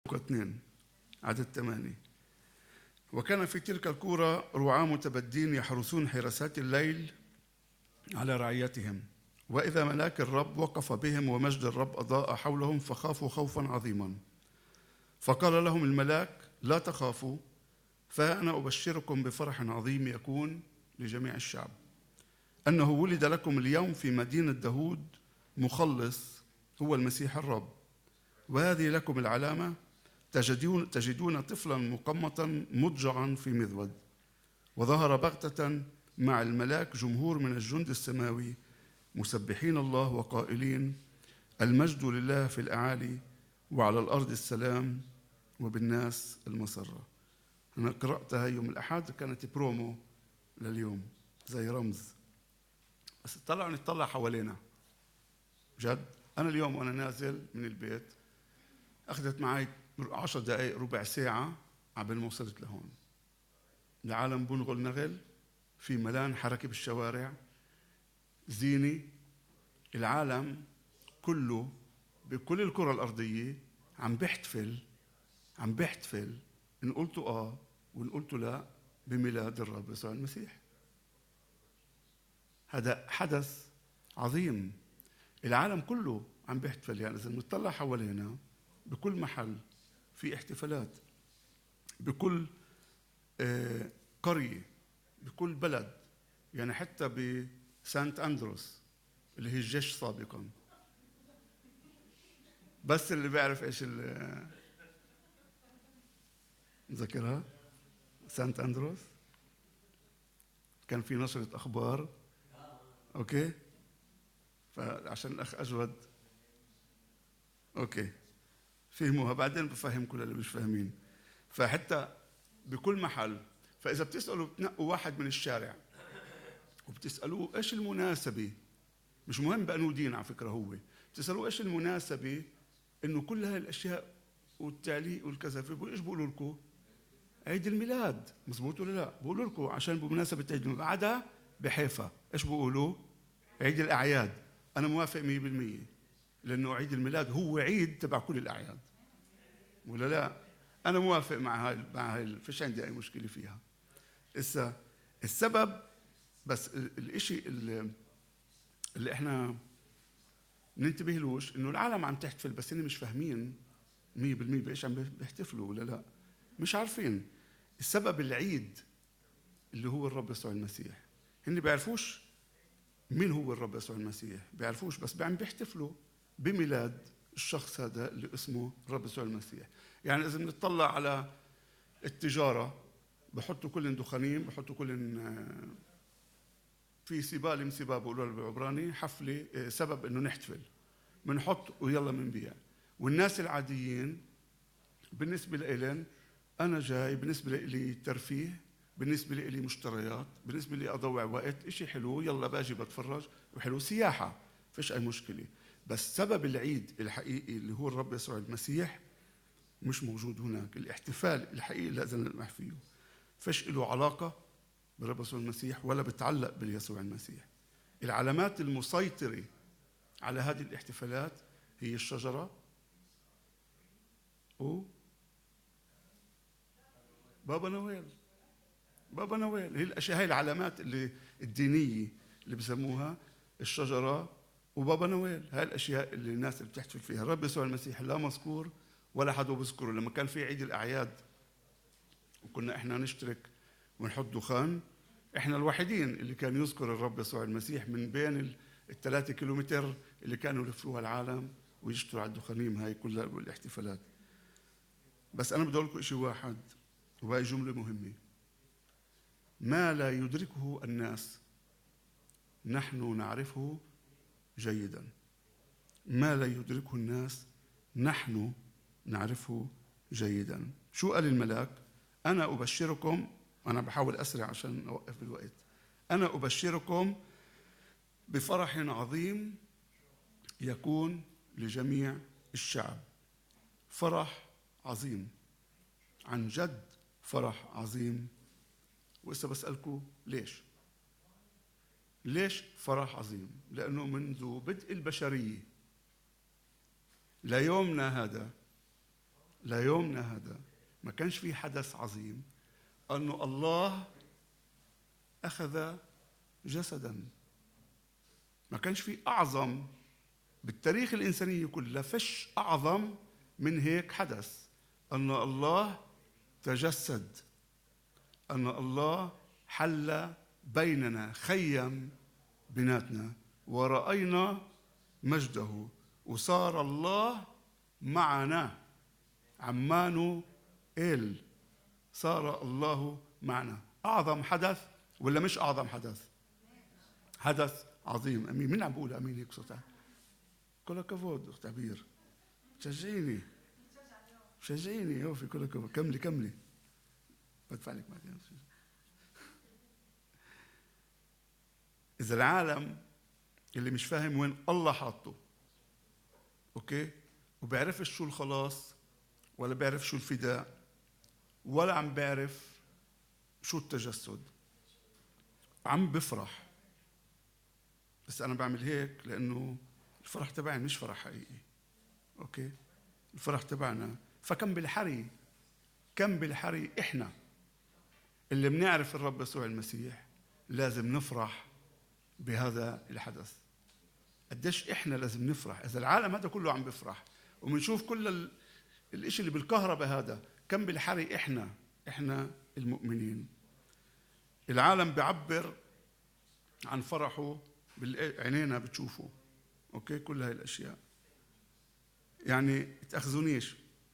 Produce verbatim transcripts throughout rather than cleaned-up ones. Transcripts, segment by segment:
اثنين عدد ثمانية. وكان في تلك الكورة رعاة متبدين يحرسون حراسات الليل على رعيتهم، وإذا ملاك الرب وقف بهم ومجد الرب أضاء حولهم فخافوا خوفا عظيما. فقال لهم الملاك: لا تخافوا، فأنا أبشركم بفرح عظيم يكون لجميع الشعب، أنه ولد لكم اليوم في مدينة داود مخلص هو المسيح الرب. وهذه لكم العلامة: تجدون, تجدون طفلا مقمطا مضجعا في مذود. وظهر بغتة مع الملاك جمهور من الجند السماوي مسبحين الله وقائلين: المجد لله في الأعالي، وعلى الأرض السلام، وبالناس المسرة. أنا قرأتها يوم الأحد، كانت برومو لليوم زي رمز، بس طلع نطلع حوالينا جد. أنا اليوم وأنا نازل من البيت أخذت معي عشر دقائق ربع ساعة عبال ما وصلت لهون. العالم بنغل نغل، في ملان حركة بالشوارع، زينة، العالم كله بكل الكرة الأرضية عم بيحتفل عم بيحتفل إن قلتوا آه وإن قلتوا لا بميلاد الرب يسوع المسيح. هذا حدث عظيم، العالم كله عم بيحتفل. يعني إذا نطلع حوالينا بكل محل في احتفالات، بكل آه قرية، بكل بلد. يعني حتى بسانت أندروس اللي هي الجيش سابقا، بس اللي بيعرف إيش اللي نذكرها سانت أندروس، كان في نشرة أخبار. أوكي، فعشان الأخ أجود أوكي فهموها، بعدين بفهم كل اللي مش فاهمين. فحتى بكل محل، فإذا بتسألوا بتنقوا واحد من الشارع وبتسألوه إيش المناسبة، مش مهم بأنه دين على فكرة، هو بتسألوه إيش المناسبة إنه كل هاي الأشياء والتعليق والكذا، فبقول إيش بقولوا لكم؟ عيد الميلاد. مزبوط ولا لا؟ بقولوا لكم عشان بمناسبة عيد الميلاد. عدا بحيفا إيش بقولوا؟ عيد الأعياد. أنا موافق مية بالمية، لأنه عيد الميلاد هو عيد تبع كل الأعياد، ولا لا؟ أنا موافق مع هاي مع هاي فيش عندي أي مشكلة فيها. إسا السبب بس الإشي اللي, اللي إحنا ننتبه لوش إنه العالم عم تحتفل، بس إني مش فاهمين مية بالمية بإيش عم بيحتفلوا ولا لا، مش عارفين السبب. العيد اللي هو الرب يسوع المسيح، هن بيعرفوش مين هو الرب يسوع المسيح، بيعرفوش، بس عم بيحتفلوا بميلاد الشخص هذا اللي اسمه الرب يسوع المسيح. يعني إذا بنطلع على التجارة، بحطوا كل دخانين، بحطوا كل في سبالة من سباب بقولوا بالعبراني حفلة، سبب إنه نحتفل، بنحط ويلا منبيع. والناس العاديين بالنسبة لإلن أنا جاي، بالنسبة لي ترفيه، بالنسبة لي مشتريات، بالنسبة لي أضوع وقت، إشي حلو، يلا باجي بتفرج وحلو، سياحة، فيش أي مشكلة. بس سبب العيد الحقيقي اللي هو الرب يسوع المسيح مش موجود هناك. الاحتفال الحقيقي لازم نلمح فيه، فيش له علاقة بالرب يسوع المسيح ولا بتعلق باليسوع المسيح. العلامات المسيطرة على هذه الاحتفالات هي الشجرة و بابا نويل. بابا نويل هي الأشياء، هي العلامات اللي الدينية اللي بسموها الشجرة وبابا نويل. هاي الأشياء اللي الناس اللي بتحتفل فيها. الرب يسوع المسيح لا مذكور ولا حدا بيذكره. لما كان في عيد الأعياد وكنا إحنا نشترك ونحط دخان، إحنا الوحيدين اللي كان يذكر الرب يسوع المسيح من بين الثلاثة كيلومتر اللي كانوا يلفوها العالم ويشتروا على الدخانيم هاي كلها والاحتفالات. بس أنا بدي أقول لكم شيء واحد، وهي جملة مهمة: ما لا يدركه الناس نحن نعرفه جيدا. ما لا يدركه الناس نحن نعرفه جيدا. شو قال الملاك؟ أنا أبشركم، أنا بحاول أسرع عشان أوقف بالوقت، أنا أبشركم بفرح عظيم يكون لجميع الشعب. فرح عظيم، عن جد فرح عظيم. وإذا بسألكم ليش؟ ليش فرح عظيم؟ لأنه منذ بدء البشرية ليومنا هذا ليومنا هذا ما كانش في حدث عظيم أنه الله أخذ جسدا. ما كانش في أعظم بالتاريخ الإنساني كله، فش أعظم من هيك حدث، أن الله تجسد، أن الله حل بيننا، خيم بيناتنا، ورأينا مجده، وصار الله معنا. عمانو إل، صار الله معنا. أعظم حدث ولا مش أعظم حدث؟ حدث عظيم. أمين. مين عم بقول أمين هيك صوتها؟ كل كفود أخت عبير، شجعيني شجعيني هو في كل كفود. كملي كملي بدفع لك بعدين. إذا العالم اللي مش فاهم وين الله حاطه، أوكي، وبيعرفش شو الخلاص، ولا بيعرف شو الفداء، ولا عم بيعرف شو التجسد، عم بفرح. بس أنا بعمل هيك لأنه الفرح تبعي مش فرح حقيقي، أوكي؟ الفرح تبعنا. فكم بالحري، كم بالحري إحنا اللي بنعرف الرب يسوع المسيح لازم نفرح بهذا الحدث. قديش إحنا لازم نفرح إذا العالم هذا كله عم بفرح وبنشوف كل ال... الإشي اللي بالكهرباء هذا. كم بالحري إحنا إحنا المؤمنين. العالم بيعبر عن فرحه بعينينا بتشوفه، أوكي، كل هاي الأشياء. يعني تأخذونيش،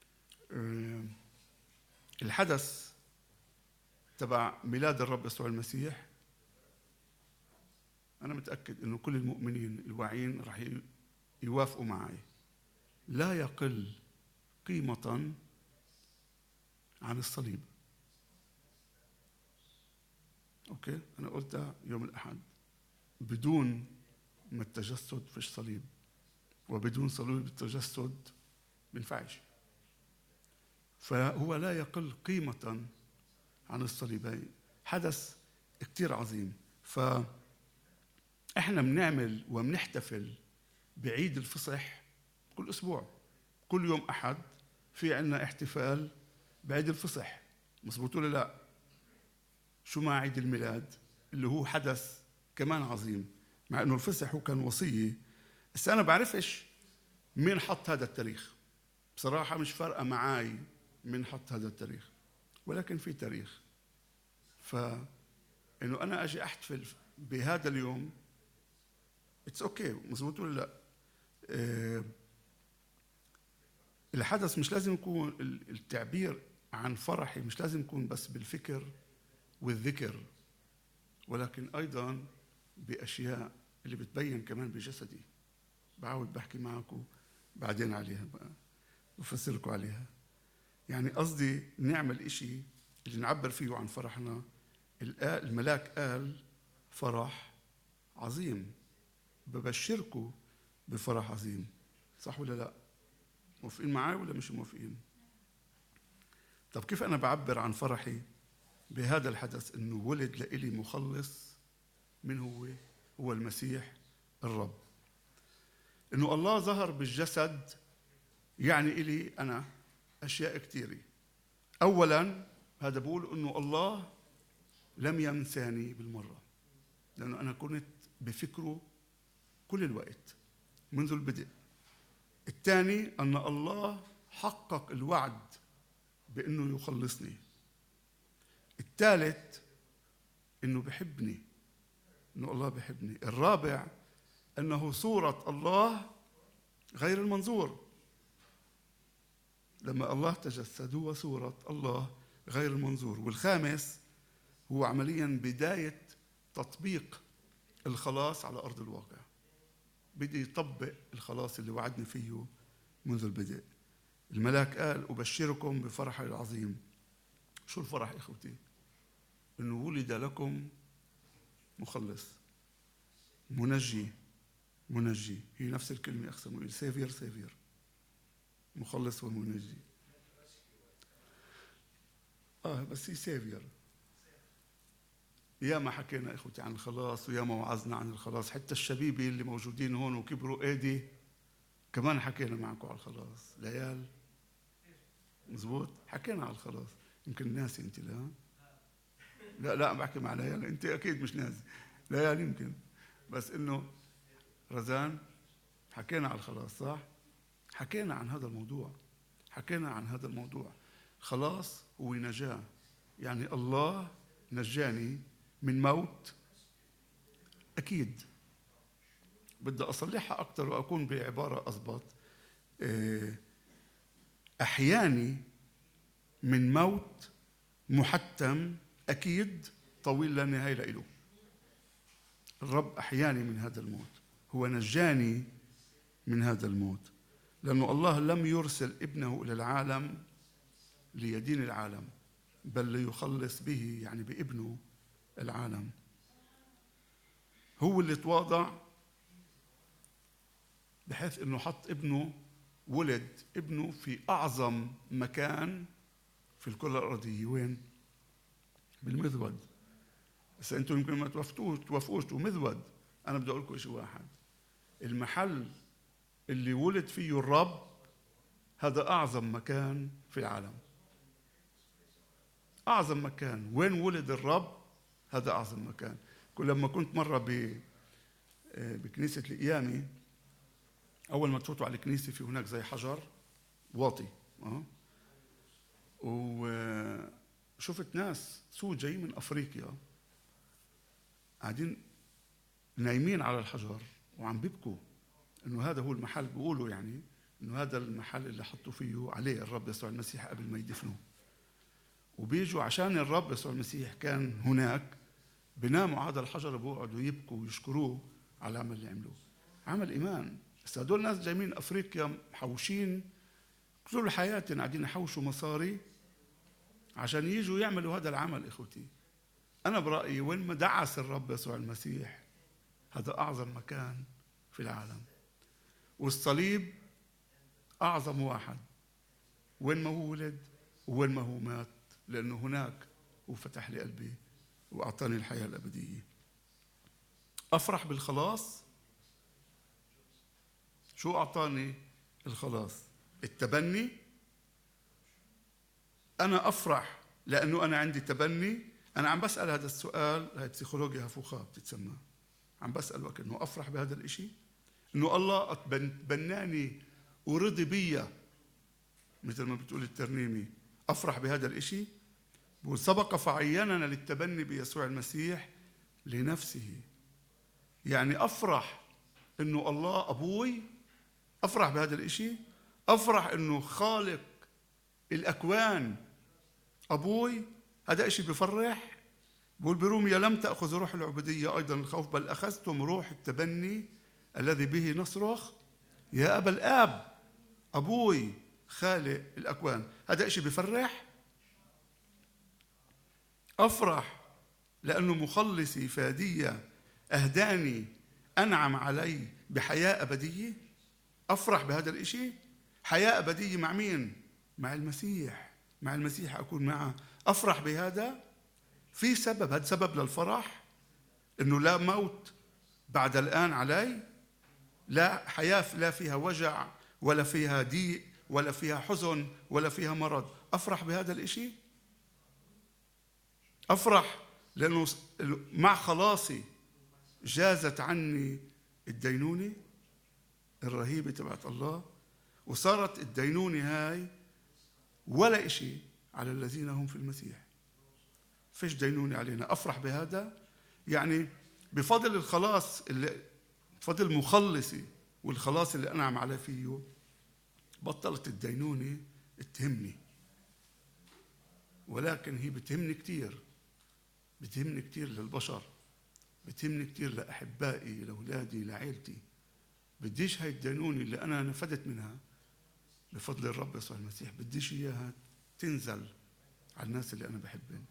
الحدث تبع ميلاد الرب يسوع المسيح أنا متأكد إنه كل المؤمنين الواعين رح يوافقوا معي، لا يقل قيمة عن الصليب. أوكي، أنا قلتها يوم الأحد، بدون ما التجسد فيش صليب، وبدون صليب التجسد بينفعش. فهو لا يقل قيمة عن الصليب. حدث كتير عظيم. فإحنا بنعمل وبنحتفل بعيد الفصح كل أسبوع، كل يوم أحد في عنا احتفال بعيد الفصح. مظبوط ولا لا؟ شو مع عيد الميلاد اللي هو حدث كمان عظيم، مع إنه الفصح هو كان وصية. بس أنا بعرفش مين حط هذا التاريخ بصراحة، مش فارقة معاي مين حط هذا التاريخ، ولكن في تاريخ. فإنه أنا أجي أحتفل بهذا اليوم it's okay. مظبوط ولا لا؟ أه الحدث مش لازم يكون التعبير عن فرحي، مش لازم يكون بس بالفكر والذكر، ولكن أيضا بأشياء اللي بتبين كمان بجسدي. بعود بحكي معكم بعدين عليها بقى، بفسر لكم عليها. يعني قصدي نعمل إشي اللي نعبر فيه عن فرحنا. الملاك قال فرح عظيم، ببشركم بفرح عظيم. صح ولا لا؟ موافقين معاي ولا مش موافقين؟ طب كيف أنا بعبر عن فرحي بهذا الحدث؟ إنه ولد لإلي مخلص. من هو؟ هو المسيح الرب. إنه الله ظهر بالجسد يعني إلي أنا أشياء كثيرة. أولاً هذا بقول إنه الله لم ينساني بالمرة، لأنه أنا كنت بفكره كل الوقت منذ البدء. الثاني أن الله حقق الوعد بأنه يخلصني. الثالث أنه بحبني، أنه الله بحبني. الرابع أنه صورة الله غير المنظور. لما الله تجسد هو صورة الله غير المنظور. والخامس هو عملياً بداية تطبيق الخلاص على أرض الواقع. بدي يطبق الخلاص اللي وعدنا فيه منذ البدء. الملاك قال أبشركم بفرح العظيم. شو الفرح إخوتي؟ إنه ولد لكم مخلص، منجي. منجي هي نفس الكلمة أقسم، سيفير سيفير، مخلص ومنجي. آه بس هي سيفير. يا ما حكينا إخوتي عن الخلاص، ويا ما وعظنا عن الخلاص. حتى الشبيبة اللي موجودين هون وكبروا ايدي كمان حكينا معكم على الخلاص. ليال مزبوط. حكينا على الخلاص، يمكن ناسي انت. لا لا لا بحكي مع ليالي، انت اكيد مش ناسي. ليالي يمكن، بس انه رزان حكينا على الخلاص صح؟ حكينا عن هذا الموضوع، حكينا عن هذا الموضوع. خلاص هو نجاة، يعني الله نجاني من موت. أكيد بدي أصلحها أكثر وأكون بعبارة أضبط، أحياني من موت محتم أكيد طويل لا نهاية له. الرب أحياني من هذا الموت، هو نجاني من هذا الموت، لأنه الله لم يرسل ابنه إلى العالم ليدين العالم، بل ليخلص به، يعني بابنه، العالم. هو اللي تواضع بحيث انه حط ابنه، ولد ابنه في اعظم مكان في الكرة الارضية. وين؟ بالمذود. بس انتم يمكن ما توافقوش توافقوش ومذود. انا بدي اقول لكم شيء واحد، المحل اللي ولد فيه الرب هذا اعظم مكان في العالم. اعظم مكان وين ولد الرب، هذا اعظم مكان. كل لما كنت مره ب بكنيسه القيامه، اول ما تفوتوا على الكنيسه في هناك زي حجر واطي، اه وشفت ناس سود جايين من افريقيا قاعدين نايمين على الحجر وعم بيبكوا انه هذا هو المحل. بيقولوا يعني انه هذا المحل اللي حطوا فيه عليه الرب يسوع المسيح قبل ما يدفنوه. وبيجوا عشان الرب يسوع المسيح كان هناك، بناموا على هذا الحجر وبيقعدوا يبكوا ويشكروه على العمل اللي عملوه. عمل ايمان. بس هدول ناس جايين من افريقيا محوشين طول حياتهم، قاعدين يحوشوا مصاري عشان يجوا يعملوا هذا العمل. اخوتي انا برايي وين ما دعس الرب يسوع المسيح هذا اعظم مكان في العالم، والصليب اعظم واحد وين ما هو ولد وين ما هو مات، لانه هناك هو فتح لي قلبي واعطاني الحياه الابديه. افرح بالخلاص. شو اعطاني الخلاص؟ التبني. انا افرح لانه انا عندي تبني. انا عم بسال هذا السؤال، هاي بسيكولوجيا هفوخه بتتسمى. عم بسال وقت انه افرح بهذا الاشي، انه الله بناني ورضي بيا مثل ما بتقول الترنيمه. افرح بهذا الاشي. وسبق فعيننا للتبني بيسوع المسيح لنفسه. يعني افرح انه الله ابوي. افرح بهذا الاشي. افرح انه خالق الاكوان ابوي. هذا اشي بفرح. بقول بروميا لم تاخذ روح العبوديه ايضا الخوف، بل اخذتم روح التبني الذي به نصرخ يا ابا الاب. ابوي خالق الاكوان، هذا اشي بفرح. افرح لانه مخلصي فادية اهداني، انعم علي بحياه ابديه. افرح بهذا الاشي. حياه ابديه مع مين؟ مع المسيح. مع المسيح اكون معه. افرح بهذا. في سبب، هذا سبب للفرح، انه لا موت بعد الان علي، لا حياه لا فيها وجع ولا فيها ضيق ولا فيها حزن ولا فيها مرض. افرح بهذا الاشي. افرح لانه مع خلاصي جازت عني الدينونه الرهيبه تبعت الله، وصارت الدينونه هاي ولا اشي على الذين هم في المسيح. فيش دينونه علينا. افرح بهذا. يعني بفضل الخلاص اللي بفضل مخلصي والخلاص اللي انعم علي فيه، بطلت الدينونه تهمني. ولكن هي بتهمني كتير، بتهمني كتير للبشر، بتهمني كتير لأحبائي، لأولادي، لعائلتي. بديش هاي الدينونة اللي أنا نفدت منها بفضل الرب يسوع المسيح، بديش إياها تنزل على الناس اللي أنا بحبهم.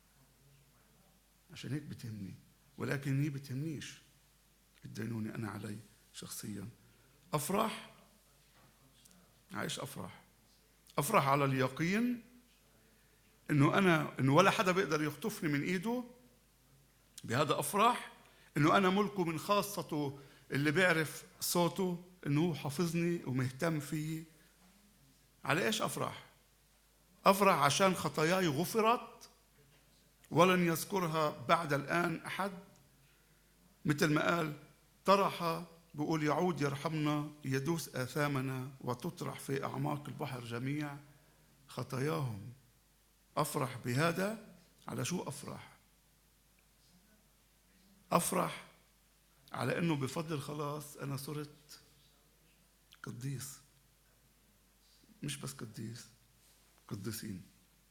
عشان هيك بتهمني. ولكن هي بتهمنيش الدينونة أنا علي شخصيا. أفرح. عايش أفرح. أفرح على اليقين إنه أنا إنه ولا حدا بيقدر يخطفني من إيده. بهذا أفرح. إنه أنا ملكه من خاصته اللي بيعرف صوته، إنه هو حافظني ومهتم فيي. على إيش أفرح؟ أفرح عشان خطاياي غفرت ولن يذكرها بعد الآن أحد. مثل ما قال طرح، بيقول يعود يرحمنا، يدوس آثامنا وتطرح في أعماق البحر جميع خطاياهم. أفرح بهذا. على شو أفرح؟ أفرح على أنه بفضل خلاص أنا صرت قديس. مش بس قديس، قديسين،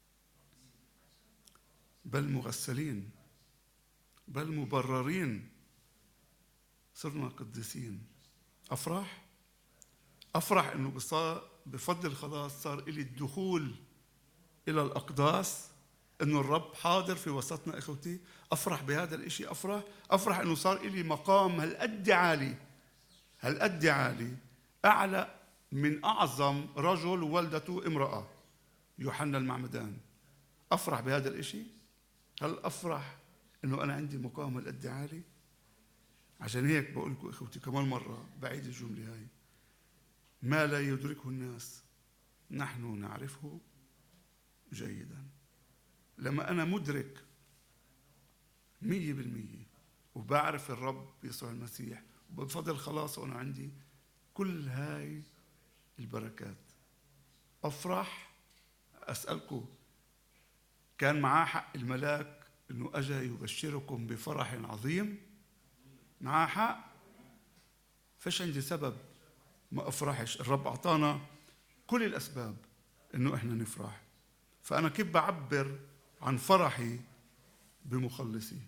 بل مغسلين، بل مبررين، صرنا قديسين. أفرح أفرح أنه بفضل خلاص صار إلي الدخول إلى الأقداس، أنه الرب حاضر في وسطنا. إخوتي أفرح بهذا الإشي. أفرح أفرح أنه صار إلي مقام هالقد عالي، هالقد عالي، أعلى من أعظم رجل ولدته امرأة، يوحنا المعمدان. أفرح بهذا الإشي. هل أفرح أنه أنا عندي مقام هالقد عالي؟ عشان هيك بقول لكم إخوتي كمان مرة، بعيد الجملة هاي: ما لا يدركه الناس نحن نعرفه جيدا. لما أنا مدرك مية بالمية وبعرف الرب يسوع المسيح وبفضل خلاص وأنا عندي كل هاي البركات، أفرح. أسألكم، كان معاه حق الملاك أنه أجى يبشركم بفرح عظيم؟ معاه حق. فش عندي سبب ما أفرحش؟ الرب أعطانا كل الأسباب أنه إحنا نفرح. فأنا كيف بعبر عن فرحي بمخلصي؟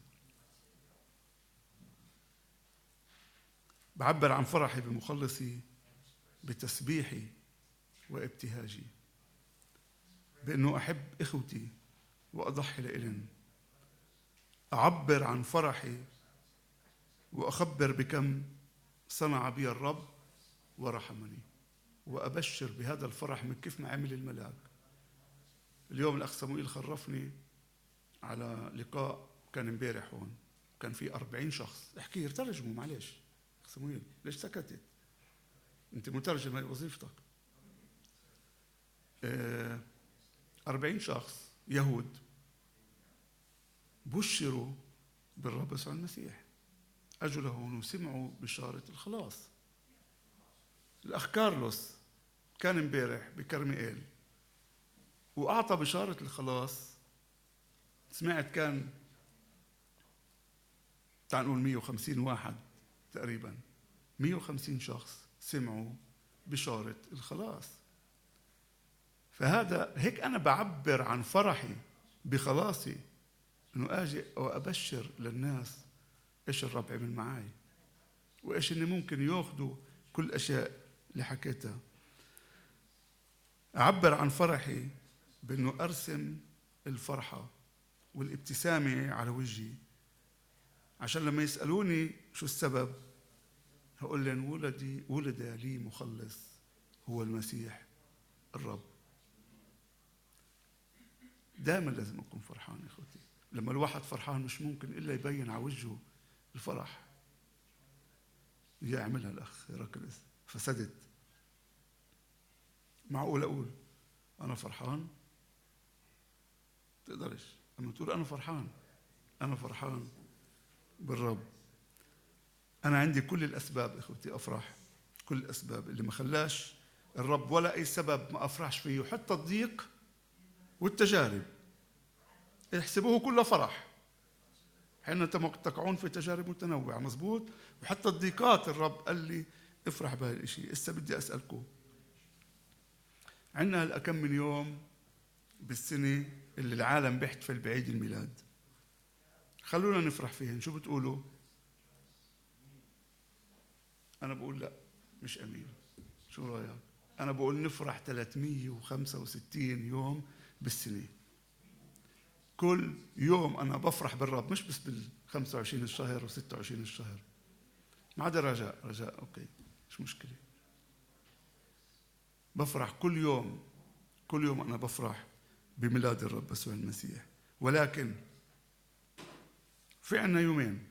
بعبر عن فرحي بمخلصي بتسبيحي وابتهاجي، بأنه أحب إخوتي وأضحي لإلن. أعبر عن فرحي وأخبر بكم صنع بي الرب ورحمني، وأبشر بهذا الفرح من كيف ما عمل الملاك. اليوم الأخ صموئيل خرفني على لقاء كان امبارح هون، كان في أربعين شخص. احكي ترجموا، معلش أخ صموئيل ليش سكتت؟ أنت مترجم، هاي وظيفتك. أربعين شخص يهود بشروا بالرب يسوع المسيح، أجوا لهون وسمعوا بشارة الخلاص. الأخ كارلوس كان امبارح بكرميل وأعطى بشارة الخلاص. سمعت كان تعال نقول مية وخمسين واحد تقريبا، مية وخمسين شخص سمعوا بشارة الخلاص. فهذا هيك أنا بعبر عن فرحي بخلاصي، إنه أجي وأبشر للناس إيش الرب عمل معي، وإيش إني ممكن يأخذوا كل الأشياء اللي حكيتها. أعبر عن فرحي بأنه أرسم الفرحة والابتسامة على وجهي، عشان لما يسألوني شو السبب هقول لهم ولدي ولد لي مخلص هو المسيح الرب. دائما لازم أكون فرحان. إخوتي لما الواحد فرحان مش ممكن إلا يبين على وجهه الفرح. يعملها الأخ هيراكلس، فسدت. معقول أقول أنا فرحان؟ تقدرش. أما تقول أنا فرحان، أنا فرحان بالرب. أنا عندي كل الأسباب إخوتي أفرح، كل الأسباب اللي ما خلاش الرب ولا أي سبب ما أفرحش فيه، حتى الضيق والتجارب احسبوه كله فرح حين تقعون في تجارب متنوعة. مزبوط. وحتى الضيقات الرب قال لي افرح بهذا الشيء. إسا بدي أسألكم، عندنا هالأكم من يوم بالسنة اللي العالم بيحتفل بعيد الميلاد، خلونا نفرح فيهن. شو بتقولوا؟ أنا بقول لا، مش أمين. شو رأيك؟ أنا بقول نفرح ثلاثمية وخمسة وستين يوم بالسنة. كل يوم أنا بفرح بالرب، مش بس بالخمسة وعشرين الشهر وستة وعشرين الشهر، ما عدا رجاء. رجاء أوكي مش مشكلة. بفرح كل يوم، كل يوم أنا بفرح بميلاد الرب يسوع المسيح. ولكن في عنا يومين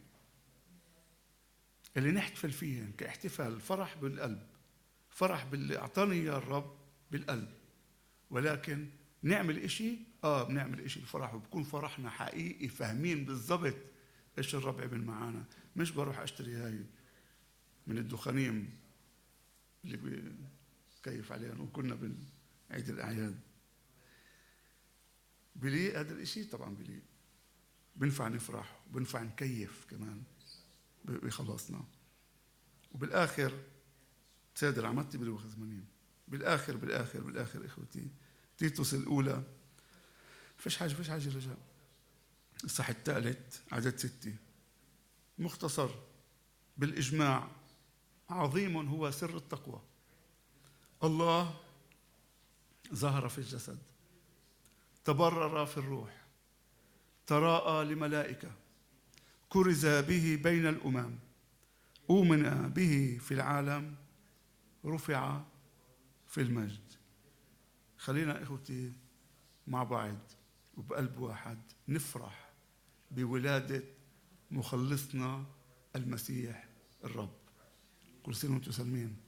اللي نحتفل فيهن كاحتفال، فرح بالقلب، فرح باللي أعطاني إياه الرب بالقلب، ولكن نعمل إشي آه بنعمل إشي الفرح، وبكون فرحنا حقيقي فاهمين بالضبط إيش الرب عمل معانا. مش بروح أشتري هاي من الدخانيم اللي بكيف عليها وكنا بالعيد الأعياد. بليق هذا الإشي؟ طبعا بليق، بنفع نفرح وبنفع نكيف كمان بخلاصنا. وبالآخر سادر عمدت بلوخ زمانين. بالآخر بالآخر بالآخر إخوتي، تيتوس الأولى فيش حاجة فيش حاجة رجاء. الصح الثالث عدد ستة مختصر بالإجماع: عظيم هو سر التقوى، الله ظهر في الجسد، تبرر في الروح، تراءى لملائكة، كرز به بين الأمم، أؤمن به في العالم، رفع في المجد. خلينا إخوتي مع بعض وبقلب واحد نفرح بولادة مخلصنا المسيح الرب. كل سنة وانتم سالمين.